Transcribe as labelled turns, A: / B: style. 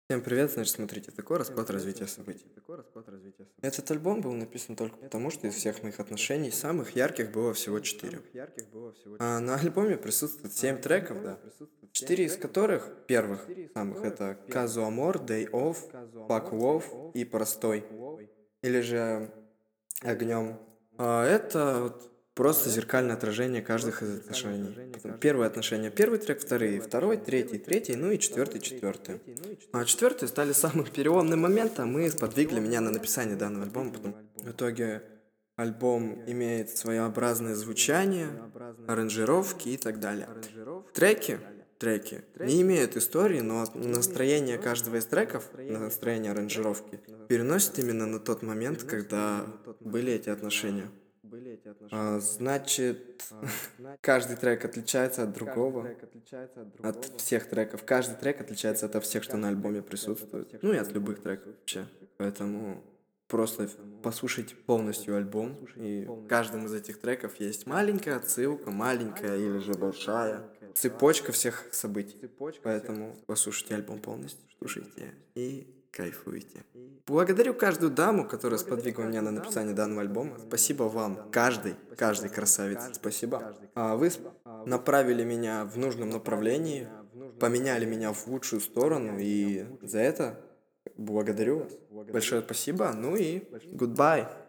A: Всем привет, значит, смотрите, такой расклад развития событий. Этот альбом был написан только потому, что из всех моих отношений самых ярких было всего 4. А на альбоме присутствует 7 треков, да. 4 из которых, первых самых, это Казу Амор, Day Off, Fuck Love и Простой. Или же Огнем. Это вот просто зеркальное отражение каждых из отношений. Первое отношение, первый трек, второй, третий, ну и четвертый, четвертый. А четвертые стали самым переломным моментом и сподвигли меня на написание данного альбома. В итоге альбом имеет своеобразное звучание, аранжировки и так далее. Треки не имеют истории, но настроение каждого из треков, настроение аранжировки, переносит именно на тот момент, когда были эти отношения. Значит, каждый трек отличается от другого, от всех треков. Каждый трек отличается от всех, что на альбоме присутствует. Ну и от любых треков вообще. Поэтому просто послушайте полностью альбом. И в каждом из этих треков есть маленькая отсылка, маленькая или же большая. Цепочка всех событий. Поэтому послушайте альбом полностью, слушайте и кайфуйте. Благодарю каждую даму, которая сподвигла меня на написание данного альбома. Спасибо вам, каждый красавец. Спасибо. Вы направили меня в нужном направлении, поменяли меня в лучшую сторону, и за это благодарю вас. Большое спасибо, ну и goodbye.